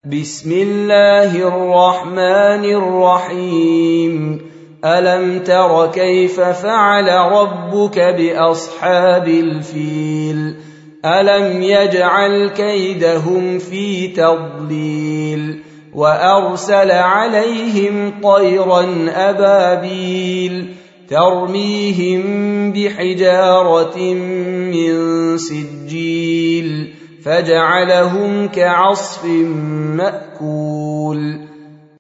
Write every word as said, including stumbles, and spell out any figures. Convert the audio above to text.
بسم الله الرحمن الرحيم ألم تر كيف فعل ربك بأصحاب الفيل ألم يجعل كيدهم في تضليل وأرسل عليهم طيرا أبابيل ترميهم بحجارة من سجيل فجعلهم كعصف مأكول